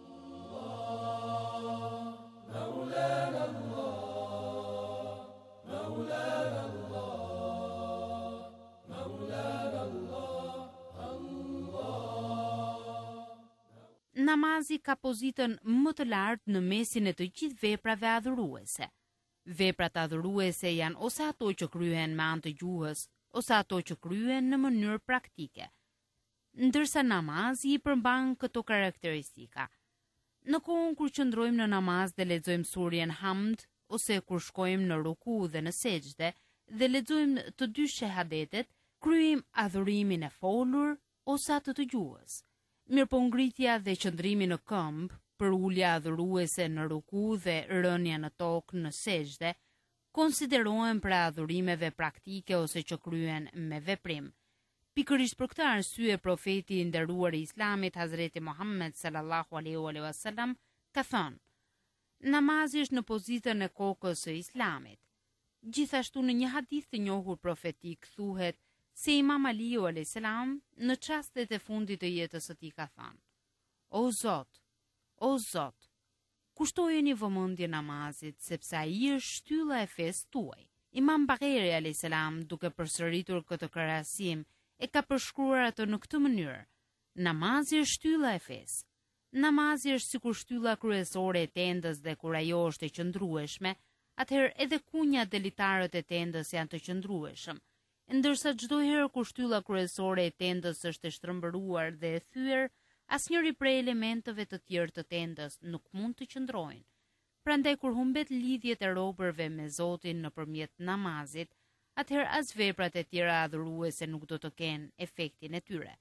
Namazi ka pozitën më të lartë në mesin e të gjithë veprave adhuruese. Veprat adhuruese janë ose ato që kryhen me anë të gjuhës, ose ato që kryhen në mënyrë praktike. Ndërsa namazi i përmban këto karakteristika. Në kohën kur qëndrojmë në namaz dhe lexojmë surjen Hamd, ose kur shkojmë në ruku dhe në sejdë dhe lexojmë të dy shahadetet, kryejmë adhurimin e folur ose atë të gjuhës. Mirëpo ngritja dhe qëndrimi në këmbë, për ulja adhuruese në ruku dhe rënja në tokë në sejdë, konsiderohen për adhurimeve praktike ose që kryen me veprim. Pikërisht për këtë arsye profeti i nderuar i Islamit Hazreti Muhammed sallallahu alaihi wasallam ka thënë: namazi është në pozitën e kokës së Islamit. Gjithashtu në një hadith të njohur profetik thuhet se Imam Aliu alayhis salam në çastet e fundit të jetës së tij ka thënë: O Zot, O Zot, kushtojeni vëmendje namazit, sepse ai është shtylla e fesë tuaj. Imam Bagheri alayhis salam, duke përsëritur këtë krahasim, e ka përshkruar atë në këtë mënyrë: namazi është shtylla e fesë. Namazi është sikur shtylla kryesore e tendës dhe kur ajo është e qëndrueshme, atëherë edhe kunjat dhe litarët e tendës janë të qëndrueshëm. Ndërsa çdo herë kur shtylla kryesore e tendës është e shtrëmbëruar dhe e thyer, asnjëri prej elementeve të tjerë të tendës nuk mund të qëndrojnë. Prandaj kur humbet lidhjet e robërve me Zotin nëpërmjet namazit, atëherë as veprat e tjera adhuruese nuk do të kenë efektin e tyre.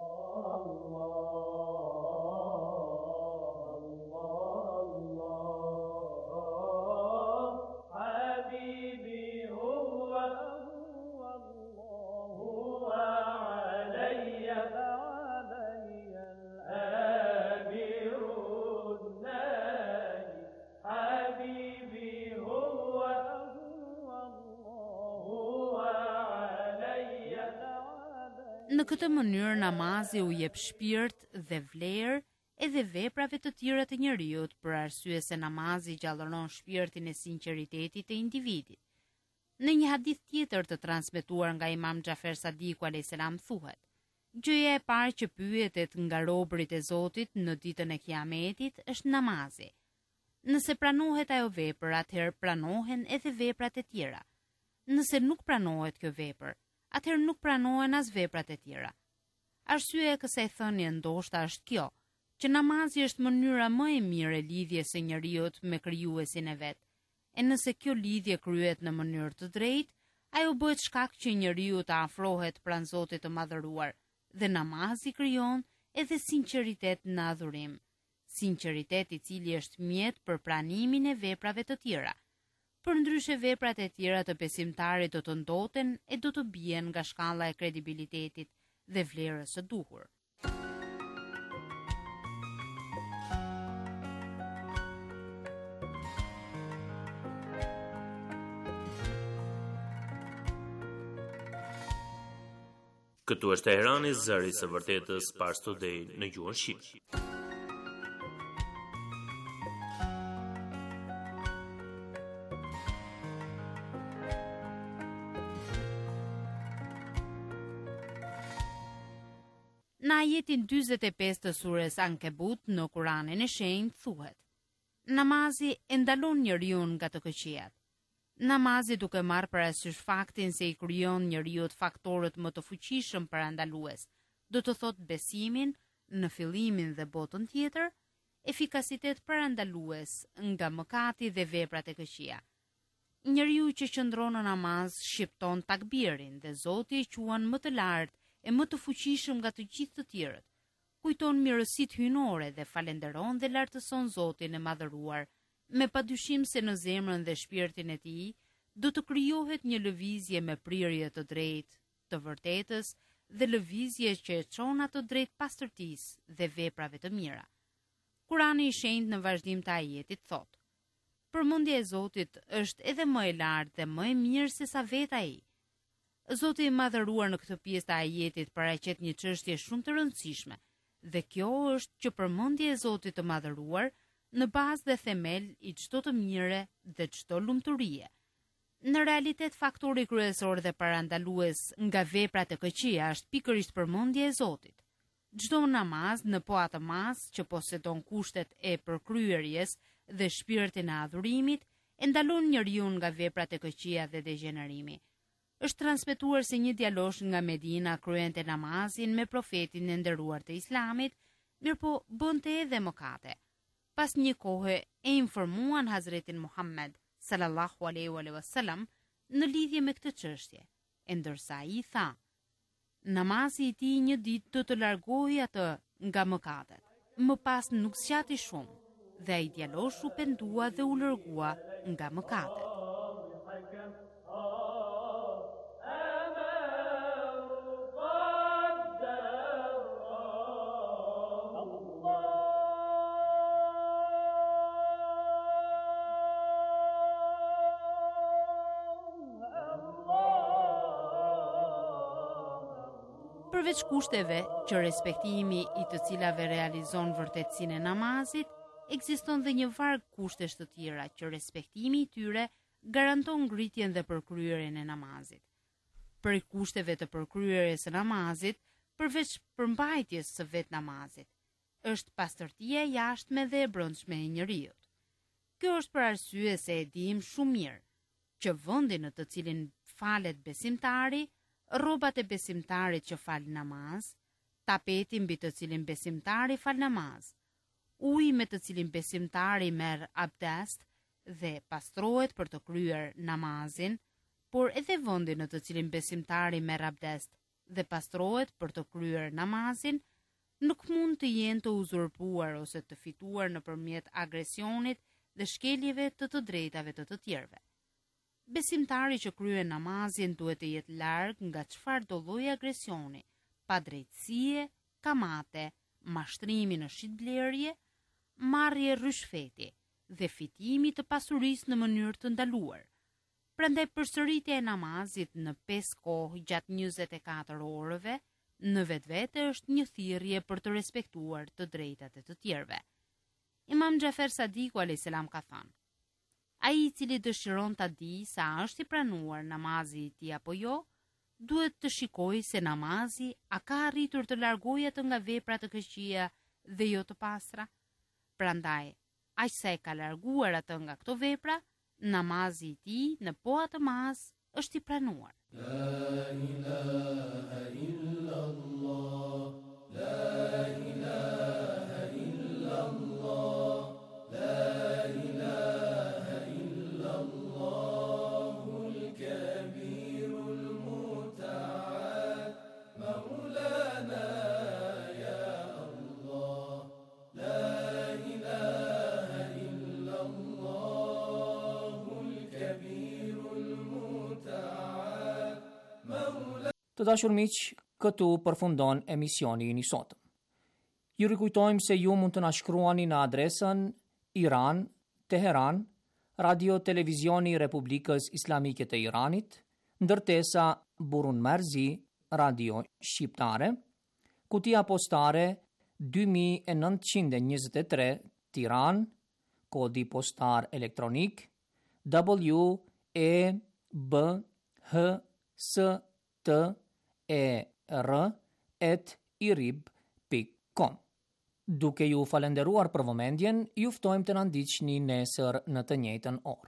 Në këtë mënyrë namazi u jep shpirt dhe vlerë edhe veprave të tjera të njeriut, për arsye se namazi gjallëron shpirtin e sinqeritetit të individit. Në një hadith tjetër të transmetuar nga Imam Xhafer Sadiku alayhis salam thuhet: gjëja e parë që pyetet nga robërit e Zotit në ditën e Kiametit është namazi. Nëse pranohet ajo vepër, atëherë pranohen edhe veprat e tjera. Nëse nuk pranohet kjo vepër, atëherë nuk pranohen as veprat e tjera. Arsyeja e kësaj thënie ndoshta është kjo, që namazi është mënyra më e mirë e lidhjes së njeriut me krijuesin e vet. E nëse kjo lidhje kryhet në mënyrë të drejtë, ajo bëhet shkak që njeriu të afrohet pranë Zotit të Madhëruar, dhe namazi krijon edhe sinqeritet në adhurim. Sinqeritet i cili është mjet për pranimin e veprave të tjera. Përndryshe veprat e tjera të besimtarit do të ndoten e do të bien nga shkalla e kredibilitetit dhe vlerës së duhur. Këtu është Teherani, zëri i së vërtetës, Pars Today në gjuhën shqipe. Në ajetin dyzet e pesë të surës Ankebut në Kuranin e Shenjtë thuhet: Namazi e ndalon njeriu nga të këqijat. Namazi duke marrë parasysh faktin se i krijon njeriu faktorët më të fuqishëm parandalues, do të thotë besimin në fillimin dhe botën tjetër, efikasitet parandalues nga mëkati dhe veprat e këqija. Njeriu që qëndron në namaz shqipton takbirin dhe Zoti e quan më të lartë e më të fuqishëm nga të gjithë të tjerët. Kujton mirësitë hyjnore dhe falenderon dhe lartëson Zotin e Madhëruar, me padyshim se në zemrën dhe shpirtin e tij do të krijohet një lëvizje me prirje të drejtë, të vërtetës dhe lëvizje që e çon atë drejt pastërtisë dhe veprave të mira. Kurani i Shenjtë në vazhdim të ajetit thotë: Përmendja e Zotit është edhe më e lartë dhe më e mirë se sa vetë ai. Zoti i Madhëruar në këtë pjesë të ajetit paraqet një çështje shumë të rëndësishme, dhe kjo është që përmendja e Zotit të Madhëruar në bazë dhe themel i çdo të mire dhe çdo lumturie. Në realitet, faktori kryesor dhe parandalues nga veprat e këqija është pikërisht përmendja e Zotit. Çdo namaz në po atë mas që posedon kushtet e përkryerjes dhe shpirtin e adhurimit, e ndalon njeriu nga veprat e këqija dhe degenerimi. Është transmetuar se një djalosh nga Medina kryente namazin me profetin e nderuar të Islamit, mirëpo bënte edhe mëkate. Pas një kohe e informuan Hazretin Muhammed sallallahu alaihi wasallam në lidhje me këtë çështje, e ndërsa ai tha: Namazi i tij një ditë do të largojë atë nga mëkatet. Më pas nuk zgjati shumë, dhe ai djalosh u pendua dhe u largua nga mëkatet. Përveç kushteve që respektimi i të cilave realizon vërtetësinë e namazit, ekziston dhe një varg kushtesh të tjera që respektimi i tyre garanton ngritjen dhe përkryerjen e namazit. Për kushteve të përkryerjes së namazit, përveç përmbajtjes së vet namazit, është pastërtia e jashtme dhe e brendshme e njeriut. Kjo është për arsye se e dim shumë mirë që vendi në të cilin falet besimtari, rrobat e besimtarit që fal namaz, tapeti mbi të cilin besimtari fal namaz, uji me të cilin besimtari merr abdest dhe pastrohet për të kryer namazin, por edhe vendi në të cilin besimtari merr abdest dhe pastrohet për të kryer namazin, nuk mund të jenë të uzurpuar ose të fituar nëpërmjet agresionit dhe shkeljeve të të drejtave të të tjerëve. Besimtari që kryen namazin duhet të jetë larg nga çfarë do lloji agresioni, padrejtësie, kamate, mashtrimi në shitblerje, marrje rishfeti dhe fitimi të pasurisë në mënyrë të ndaluar. Prandaj përsëritja e namazit në pesë kohë gjatë njëzet e katër orëve në vetvete është një thirrje për të respektuar të drejtat e të tjerëve. Imam Xhafer Sadiku alayhis salam ka thënë: ai i cili dëshiron ta di sa është i pranuar namazi i tij apo jo, duhet të shikojë se namazi a ka arritur të largojë atë nga veprat të këqija dhe jo të pastra. Prandaj, aq sa e ka larguar atë nga këto vepra, namazi i tij në po atë mas është i pranuar. La ilaha Të dashur miq, këtu përfundon emisioni i sotëm. Ju rikujtojmë se ju mund të na shkruani në adresën Iran, Teheran, Radio Televizioni Republikës Islamike të Iranit, ndërtesa Burun Merzi, Radio Shqiptare, kutia postare dy mijë e nëntëqind e njëzet e tre, Tiranë, kodi postar elektronik W E B H S T E R at irib pikë com. Duke ju falenderuar për vëmendjen, ju ftojmë të na ndiqni nesër në të njëjtën orë.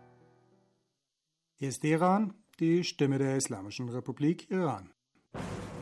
Hier ist Iran, die Stimme der Islamischen Republik Iran.